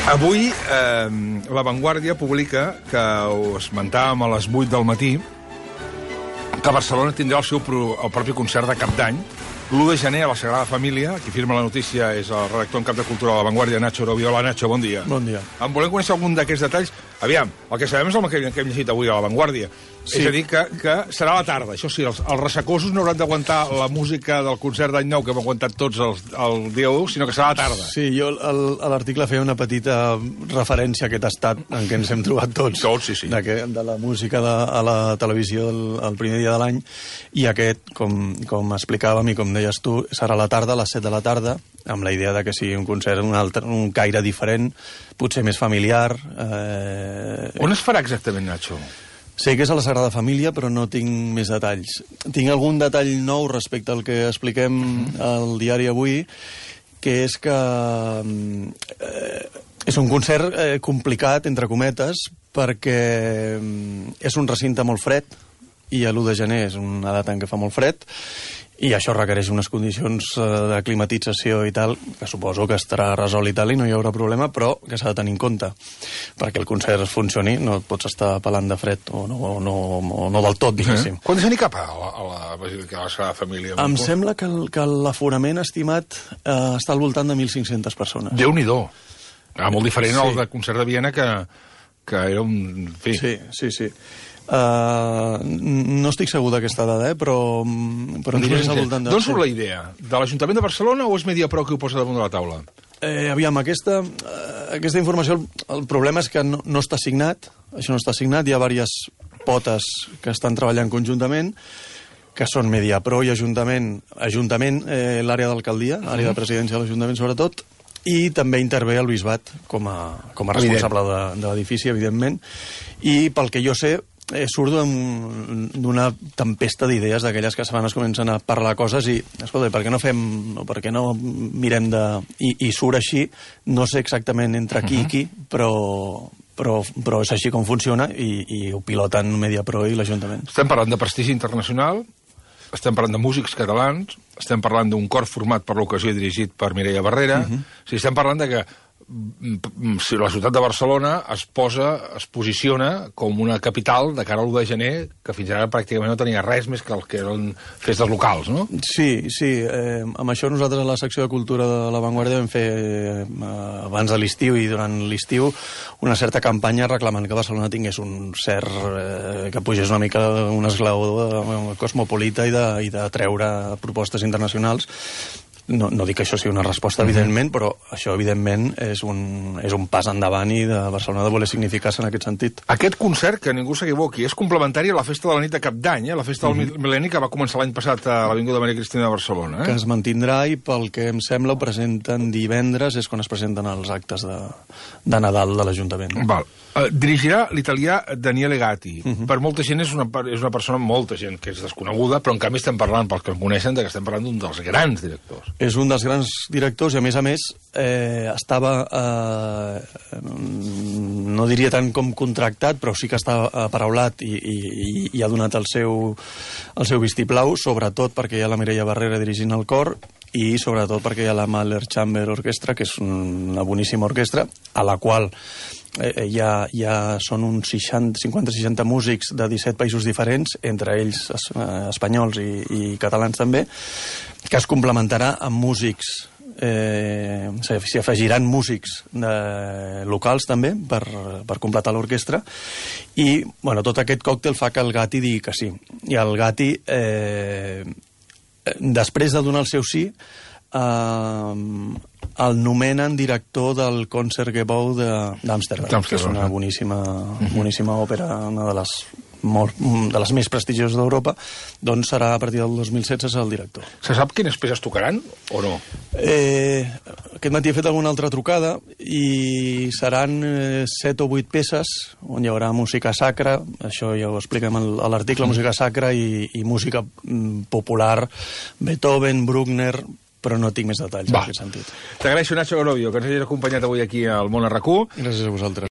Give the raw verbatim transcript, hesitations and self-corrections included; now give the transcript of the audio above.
Avui eh, La Vanguardia publica, que ho esmentàvem a les vuit del matí, que Barcelona tindrà el seu pro, el propi concert de cap d'any, l'u de gener a la Sagrada Família. Qui firma la notícia és el redactor en cap de Cultura de La Vanguardia, Nacho Roviola. Nacho, bon dia. Bon dia. En volem conèixer algun d'aquests detalls. Aviam, el que sabem és el que, que hem llegit avui a La Vanguardia. Sí. És a dir, que, que serà a la tarda. Això sí, els, els ressacosos no hauran d'aguantar la música del concert d'any nou que hem aguantat tots el, el dia u, sinó que serà a la tarda. Sí, jo el, a l'article feia una petita referència a aquest estat en què ens hem trobat tots. Tots, sí, sí. De, que, de la música de, a la televisió el, el primer dia de l'any, i aquest, com, com explicàvem i com deies tu, serà a la tarda, a les set de la tarda, amb la idea de que sigui un concert un, altre, un caire diferent, potser més familiar. Eh... On es farà exactament, Nacho? Sé que és a la Sagrada Família, però no tinc més detalls. Tinc algun detall nou respecte al que expliquem al diari avui, que és que eh, és un concert eh, complicat, entre cometes, perquè és un recinte molt fred, i l'u de gener és una data en què fa molt fred, i això requereix unes condicions de climatització i tal, que suposo que estarà resolt i tal, i no hi haurà problema, però que s'ha de tenir en compte. Perquè el concert funcioni, no et pots estar pelant de fred, o no, o no, o no del tot, diguéssim. Eh? Quanta gent hi cap a la, a la Basílica de la Sagrada Família? Em sembla que, el, que l'aforament estimat eh, està al voltant de mil cinc-centes persones. Déu-n'hi-do. Ah, molt diferent sí. al de concert de Viena, que, que era un... En fi. Sí, sí, sí. Uh, no estic segur d'aquesta dada, eh? però, però diré que és al voltant de... D'on surt la idea? De l'Ajuntament de Barcelona o és Mediapro que ho posa damunt de la taula? Eh, aviam, aquesta, aquesta informació, el, el problema és que no, no està signat, això no està signat, hi ha diverses potes que estan treballant conjuntament, que són Mediapro i Ajuntament, Ajuntament eh, l'àrea d'alcaldia, l'àrea de presidència de l'Ajuntament sobretot, i també intervé el Bisbat com a, com a responsable de, de l'edifici, evidentment, i pel que jo sé, Eh, surt d'una tempesta d'idees d'aquelles que abans comencen a parlar coses i, escolta, per què no fem, o per què no mirem de... I, i surt així, no sé exactament entre qui i qui, però, però, però és així com funciona i, i ho piloten Mediapro i l'Ajuntament. Estem parlant de prestigi internacional, estem parlant de músics catalans, estem parlant d'un cor format per l'ocasió i dirigit per Mireia Barrera, uh -huh. o sigui, estem parlant de que si la ciutat de Barcelona es posa, es posiciona com una capital de cara a l'u de gener, que fins ara pràcticament no tenia res més que el que eren festes locals, no? Sí, sí. Eh, amb això nosaltres a la secció de Cultura de La Vanguardia vam fer, eh, abans de l'estiu i durant l'estiu, una certa campanya reclamant que Barcelona tingués un cert... Eh, que pugés una mica un esglaó cosmopolita i de, i de treure propostes internacionals. No, no dic que això sigui una resposta, evidentment, però això, evidentment, és un, és un pas endavant i de Barcelona de voler significar-se en aquest sentit. Aquest concert, que ningú s'equivoqui, és complementari a la festa de la nit de Cap d'Any, eh? La festa del mm-hmm. mil·lenni que va començar l'any passat a l'Avinguda Maria Cristina de Barcelona. Eh? Que es mantindrà i, pel que em sembla, ho presenten divendres, és quan es presenten els actes de, de Nadal de l'Ajuntament. Val. Uh, dirigirà l'italià Daniele Gatti. Uh-huh. Per molta gent és una, és una persona, molta gent, que és desconeguda, però en canvi estem parlant, pels que em coneixen, de que estem parlant d'un dels grans directors. És un dels grans directors i, a més a més, eh, estava, eh, no diria tant com contractat, però sí que està aparaulat i, i, i ha donat el seu, el seu vistiplau, sobretot perquè hi ha la Mireia Barrera dirigint el cor i sobretot perquè hi ha la Mahler Chamber Orchestra, que és una boníssima orquestra, a la qual eh, ja, ja són uns cinquanta seixanta músics de disset països diferents, entre ells es, eh, espanyols i, i catalans també, que es complementarà amb músics, eh, s'hi afegiran músics de, locals també per, per completar l'orquestra, i bueno, tot aquest còctel fa que el Gatti digui que sí. I el Gatti, eh, després de donar el seu sí, eh, el nomenen director del Concertgebouw d'Amsterdam, que és una boníssima, boníssima òpera, una de les, molt, de les més prestigioses d'Europa, doncs serà a partir del dos mil setze el director. Se sap quines peces tocaran o no? Eh, aquest matí he fet alguna altra trucada i seran eh, set o vuit peces on hi haurà música sacra, això ja ho expliquem a l'article, música sacra i, i música popular, Beethoven, Bruckner, però no tinc més detalls Va. en aquest sentit. T'agraeixo, Nacho Gorovio, que ens hagis acompanyat avui aquí al Món a RAC u. Gràcies a vosaltres.